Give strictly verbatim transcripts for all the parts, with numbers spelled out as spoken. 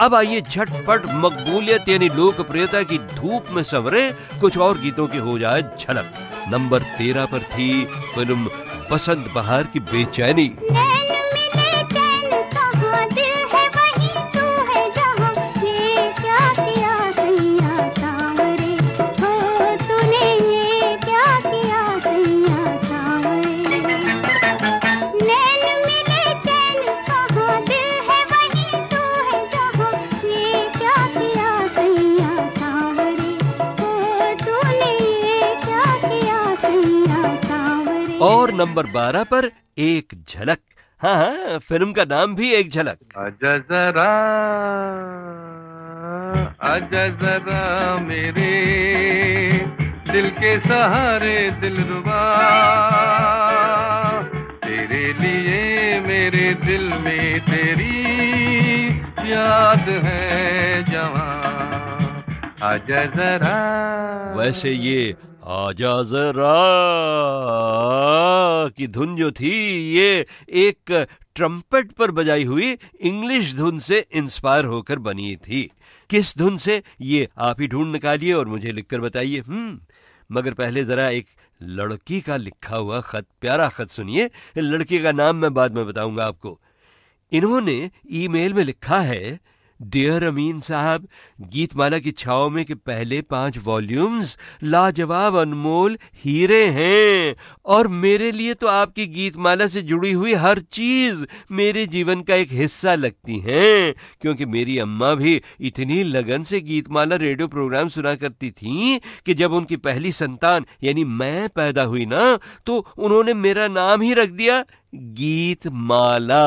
अब आइए झटपट मकबूलियत यानी लोकप्रियता की धूप में संवरे कुछ और गीतों की हो जाए झलक। नंबर तेरह पर थी फिल्म बसंत बहार की बेचैनी। और नंबर बारह पर एक झलक। हाँ हाँ, फिल्म का नाम भी एक झलक। आजा जरा आजा जरा मेरे दिल के सहारे दिलरुबा, तेरे लिए मेरे दिल में तेरी याद है जवां, आजा जरा। वैसे ये आजा जरा की धुन जो थी ये एक ट्रम्पेट पर बजाई हुई इंग्लिश धुन से इंस्पायर होकर बनी थी। किस धुन से, ये आप ही ढूंढ निकालिए और मुझे लिखकर बताइए। हम्म मगर पहले जरा एक लड़की का लिखा हुआ खत, प्यारा खत सुनिए। लड़की का नाम मैं बाद में बताऊंगा आपको। इन्होंने ईमेल में लिखा है, डियर अमीन साहब, गीतमाला की छाव में के पहले पांच वॉल्यूम्स लाजवाब अनमोल हीरे हैं और मेरे लिए तो आपकी गीतमाला से जुड़ी हुई हर चीज मेरे जीवन का एक हिस्सा लगती हैं, क्योंकि मेरी अम्मा भी इतनी लगन से गीतमाला रेडियो प्रोग्राम सुना करती थी कि जब उनकी पहली संतान यानी मैं पैदा हुई ना, तो उन्होंने मेरा नाम ही रख दिया गीतमाला।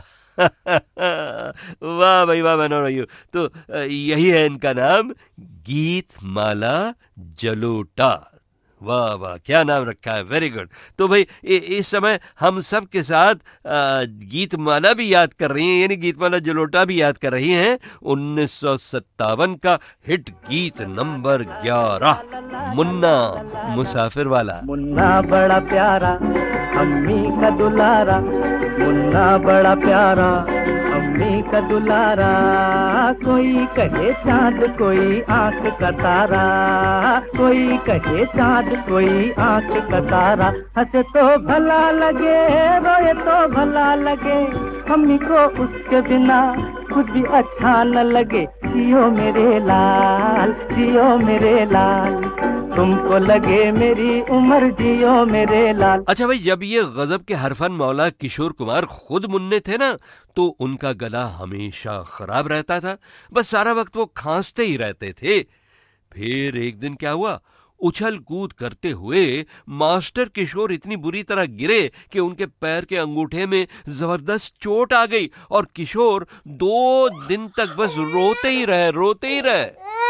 वाह भाई वाह बनो रही हो। तो यही है इनका नाम, गीतमाला जलोटा। वाह वाह, क्या नाम रखा है, वेरी गुड। तो भाई इस समय हम सब के साथ गीतमाला भी याद कर रही हैं, यानी गीतमाला जलोटा भी याद कर रही हैं उन्नीस सौ सत्तावन का हिट गीत नंबर ग्यारह, मुन्ना मुसाफिर वाला। मुन्ना बड़ा प्यारा अम्मी का दुलारा, मुन्ना बड़ा प्यारा अम्मी का दुलारा, कोई कहे चांद कोई आंख का तारा, कोई कहे चांद कोई आंख का तारा, हंसे तो भला लगे रोए तो भला लगे, अम्मी को उसके बिना खुद भी अच्छा न लगे, जियो मेरे लाल जियो मेरे लाल, तुमको लगे मेरी उम्र जियो मेरे लाल। अच्छा भाई, जब ये गजब के हरफन मौला किशोर कुमार खुद मुन्ने थे ना, तो उनका गला हमेशा खराब रहता था, बस सारा वक्त वो खांसते ही रहते थे। फिर एक दिन क्या हुआ, उछल कूद करते हुए मास्टर किशोर इतनी बुरी तरह गिरे कि उनके पैर के अंगूठे में जबरदस्त चोट आ गई और किशोर दो दिन तक बस रोते ही रहे रोते ही रहे।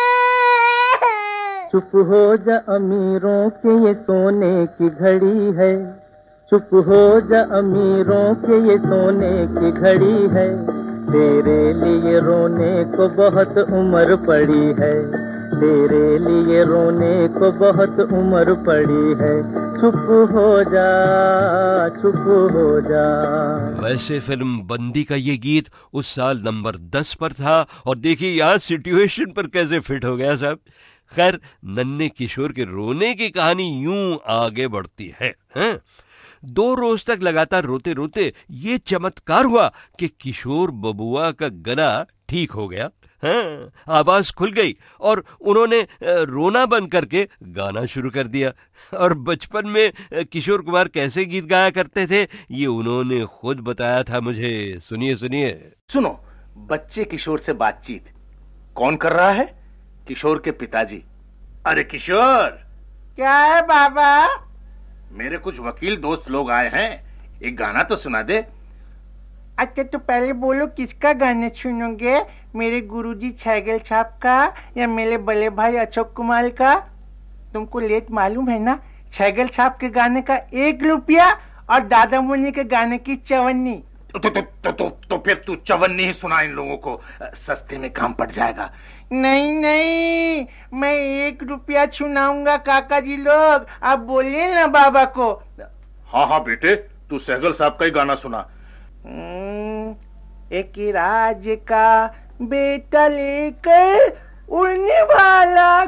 चुप हो जा अमीरों के ये सोने की घड़ी है, चुप हो जा अमीरों के ये सोने की घड़ी है, तेरे लिए रोने को बहुत उम्र पड़ी है, तेरे लिए रोने को बहुत उम्र पड़ी है, चुप हो जा चुप हो जा। वैसे फिल्म बंदी का ये गीत उस साल नंबर दस पर था और देखिए यहाँ सिचुएशन पर कैसे फिट हो गया साहब। खैर, नन्हे किशोर के रोने की कहानी यूं आगे बढ़ती है, हैं? दो रोज तक लगातार रोते रोते ये चमत्कार हुआ कि किशोर बबुआ का गला ठीक हो गया, हाँ, आवाज खुल गई और उन्होंने रोना बंद करके गाना शुरू कर दिया। और बचपन में किशोर कुमार कैसे गीत गाया करते थे ये उन्होंने खुद बताया था मुझे। सुनिए सुनिए। सुनो, बच्चे किशोर से बातचीत कौन कर रहा है? किशोर के पिताजी। अरे किशोर। क्या है बाबा? मेरे कुछ वकील दोस्त लोग आए हैं, एक गाना तो सुना दे। अच्छा तो पहले बोलो किसका गाना सुनोगे, मेरे गुरुजी छैगल साहब का या मेरे बड़े भाई अशोक कुमार का? तुमको लेट मालूम है ना, छैगल साहब के गाने का एक रुपया और दादा मुन्नी के गाने की चवन्नी। तो, तो, तो, तो, तो फिर तू चवन्नी ही सुना इन लोगों को, सस्ते में काम पड़ जाएगा। नहीं नहीं, मैं एक रुपया सुनाऊंगा काका जी लोग, आप बोलिए ना बाबा को। हाँ हाँ बेटे, तू सहगल साहब का ही गाना सुना। एक राज का बेटा लेकर उड़ने वाला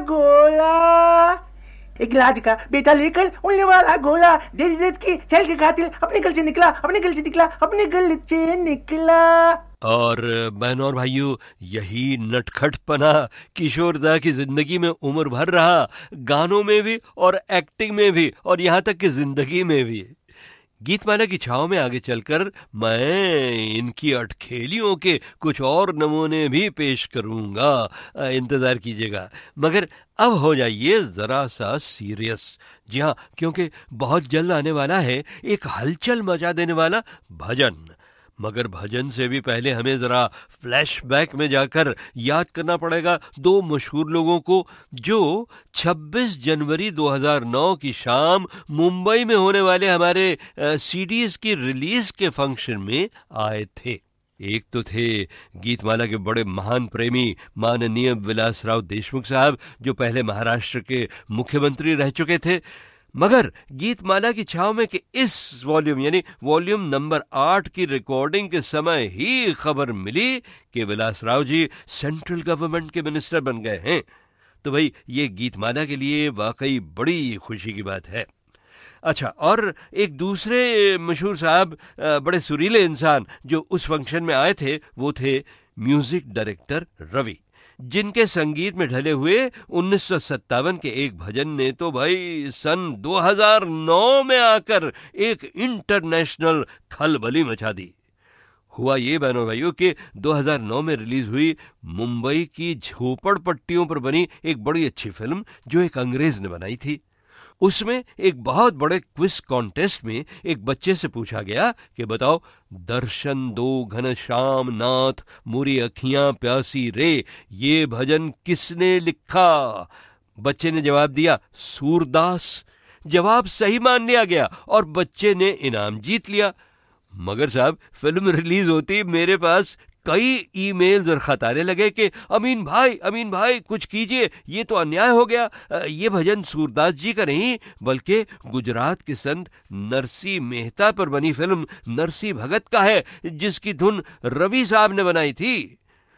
घोड़ा, एक लाज का बेटा लेकर उड़ने वाला घोड़ा, देश देश की छैल के कातिल अपने गल से निकला, अपने गल से निकला, अपने गल से निकला। और बहनों और भाइयों, यही नटखटपना किशोरदा की जिंदगी में उम्र भर रहा, गानों में भी और एक्टिंग में भी और यहाँ तक कि जिंदगी में भी। गीतमाला की छाव में आगे चलकर मैं इनकी अटखेलियों के कुछ और नमूने भी पेश करूंगा, इंतजार कीजिएगा। मगर अब हो जाइए जरा सा सीरियस। जी हाँ, क्योंकि बहुत जल्द आने वाला है एक हलचल मचा देने वाला भजन। मगर भजन से भी पहले हमें जरा फ्लैशबैक में जाकर याद करना पड़ेगा दो मशहूर लोगों को जो छब्बीस जनवरी दो हज़ार नौ की शाम मुंबई में होने वाले हमारे सीडीज की रिलीज के फंक्शन में आए थे। एक तो थे गीतमाला के बड़े महान प्रेमी माननीय विलासराव देशमुख साहब, जो पहले महाराष्ट्र के मुख्यमंत्री रह चुके थे। मगर गीतमाला की छाव में कि इस वॉल्यूम यानी वॉल्यूम नंबर आठ की रिकॉर्डिंग के समय ही खबर मिली कि विलासराव जी सेंट्रल गवर्नमेंट के मिनिस्टर बन गए हैं। तो भाई ये गीतमाला के लिए वाकई बड़ी खुशी की बात है। अच्छा, और एक दूसरे मशहूर साहब, बड़े सुरीले इंसान जो उस फंक्शन में आए थे, वो थे म्यूजिक डायरेक्टर रवि, जिनके संगीत में ढले हुए उन्नीस सौ सत्तावन के एक भजन ने तो भाई सन दो हज़ार नौ में आकर एक इंटरनेशनल खलबली मचा दी। हुआ ये बहनों भाइयों कि दो हज़ार नौ में रिलीज हुई मुंबई की झोपड़पट्टियों पर बनी एक बड़ी अच्छी फिल्म जो एक अंग्रेज ने बनाई थी। उसमें एक बहुत बड़े क्विज कॉन्टेस्ट में एक बच्चे से पूछा गया कि बताओ, दर्शन दो घनश्याम नाथ मोरी अखियां प्यासी रे, ये भजन किसने लिखा? बच्चे ने जवाब दिया, सूरदास। जवाब सही मान लिया गया और बच्चे ने इनाम जीत लिया। मगर साहब, फिल्म रिलीज होती मेरे पास कई ईमेल्स और खत आने लगे कि अमीन भाई अमीन भाई कुछ कीजिए, ये तो अन्याय हो गया। ये भजन सूरदास जी का नहीं बल्कि गुजरात के संत नरसी मेहता पर बनी फिल्म नरसी भगत का है, जिसकी धुन रवि साहब ने बनाई थी।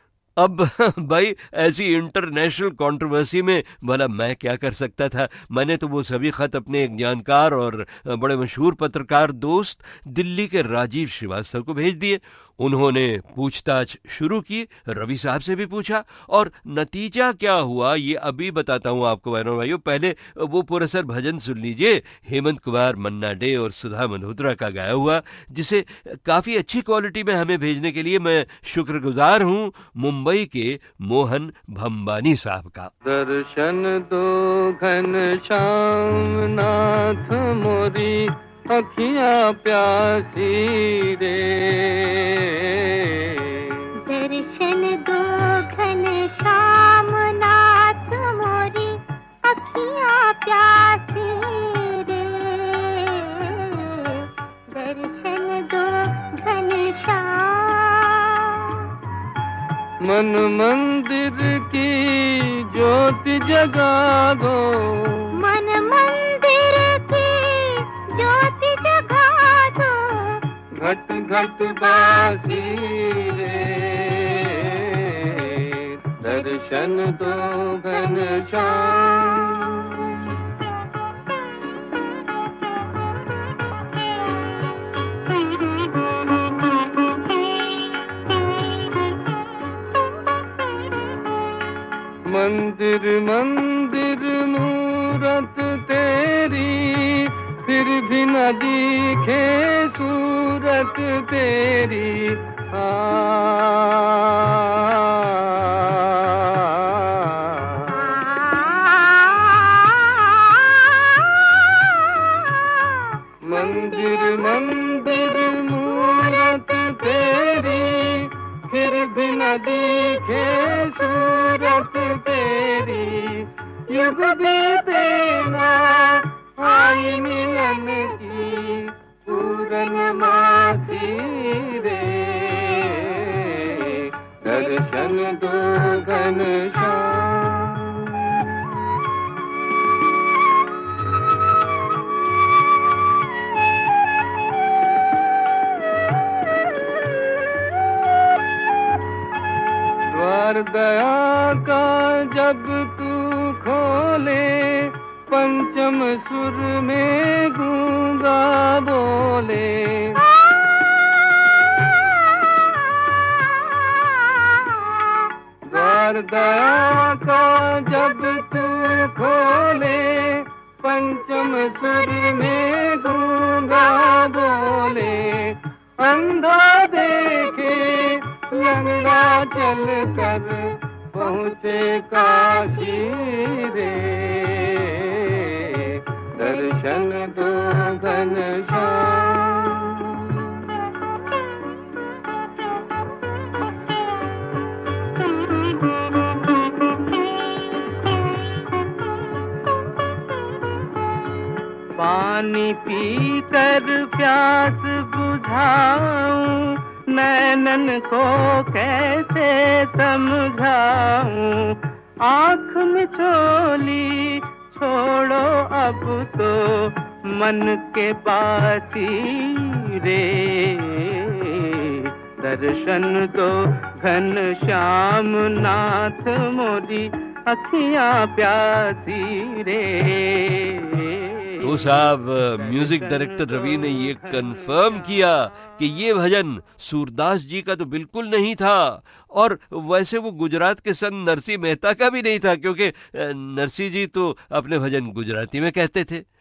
अब भाई ऐसी इंटरनेशनल कंट्रोवर्सी में भला मैं क्या कर सकता था? मैंने तो वो सभी खत अपने एक जानकार और बड़े मशहूर पत्रकार दोस्त दिल्ली के राजीव श्रीवास्तव को भेज दिए। उन्होंने पूछताछ शुरू की, रवि साहब से भी पूछा, और नतीजा क्या हुआ ये अभी बताता हूं आपको बहनों भाइयों। पहले वो पुरस्कार भजन सुन लीजिए, हेमंत कुमार, मन्ना डे और सुधा मल्होत्रा का गाया हुआ, जिसे काफी अच्छी क्वालिटी में हमें भेजने के लिए मैं शुक्रगुजार हूं मुंबई के मोहन भंबानी साहब का। दर्शन दो घनश्याम नाथ मोरी अखियां प्यासी रे, दर्शन दो घनश्याम नाथ मोरी अखियां प्यासी रे, दर्शन दो घनश्याम। मन मंदिर की ज्योति जगा दो, मन मंदिर की ज्योति जगा दो, घट घट बासी रे, दर्शन दो घनश्याम। मंदिर मंदिर मूरत तेरी, फिर भी न दिखे सूरत तेरी। आ मंदिर मंदिर मूरत तेरी, फिर भी न दिखे सूरत तेरी। युग बीते ना आई मिलन की पूर्णमासी रे, दर्शन दो घनश्याम। द्वार दया का जब तू खोले, पंचम सुर में गूंगा बोले। द्वार दया का जब तू खोले, पंचम सुर में गूंगा बोले। अंधा देखे लंगड़ा चल कर पहुँचे काशी रे, दर्शन दो घनश्याम। पानी पीकर प्यास बुझाऊं, नैनन को कैसे समझाऊं। आँख में झोली छोड़ो अब तो मन के बासी रे, दर्शन दो घनश्याम नाथ मोरी अखियाँ प्यासी रे। तो साहब म्यूजिक डायरेक्टर रवि ने ये कंफर्म किया कि ये भजन सूरदास जी का तो बिल्कुल नहीं था, और वैसे वो गुजरात के संत नरसिंह मेहता का भी नहीं था, क्योंकि नरसिंह जी तो अपने भजन गुजराती में कहते थे।